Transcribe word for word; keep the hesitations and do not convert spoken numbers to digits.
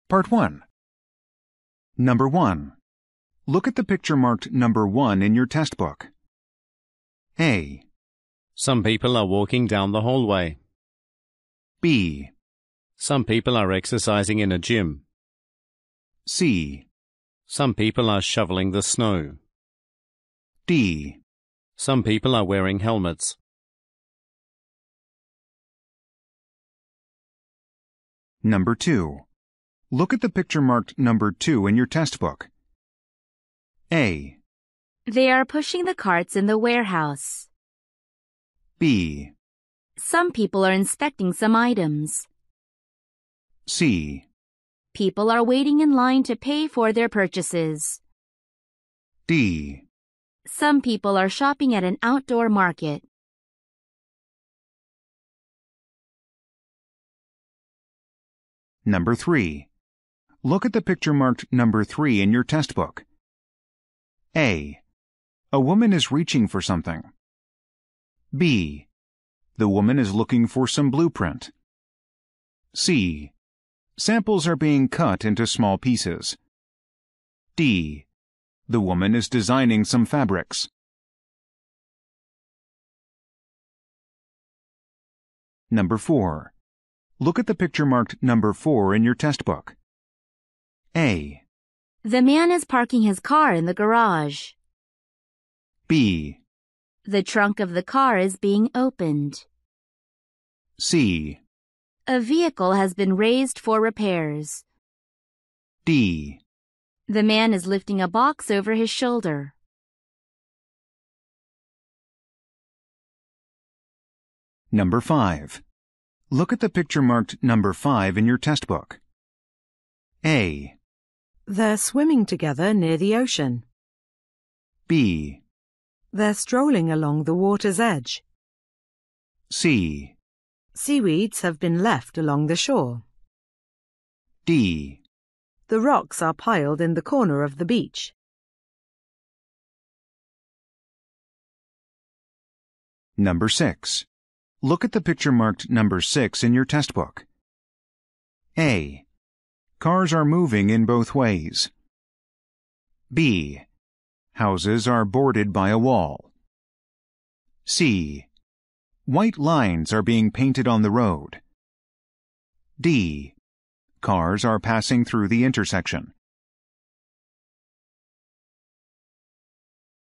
Part one. Number one. Look at the picture marked number one in your test book. A. Some people are walking down the hallway. B. Some people are exercising in a gym. C. Some people are shoveling the snow. D. Some people are wearing helmets. Number two. Look at the picture marked number two in your test book. A. They are pushing the carts in the warehouse. B. Some people are inspecting some items. C. People are waiting in line to pay for their purchases. D. Some people are shopping at an outdoor market. Number three. Look at the picture marked number three in your test book. A. A woman is reaching for something. B. The woman is looking for some blueprint. C. Samples are being cut into small pieces. D. The woman is designing some fabrics. Number four. Look at the picture marked number four in your test book. A. The man is parking his car in the garage. B. The trunk of the car is being opened. C. A vehicle has been raised for repairs. D. The man is lifting a box over his shoulder. Number five. Look at the picture marked number five in your test book. A. They're swimming together near the ocean. B. They're strolling along the water's edge. C. Seaweeds have been left along the shore. D. The rocks are piled in the corner of the beach. Number six. Look at the picture marked number six in your test book. A. Cars are moving in both ways. B. Houses are boarded by a wall. C. White lines are being painted on the road. D. Cars are passing through the intersection.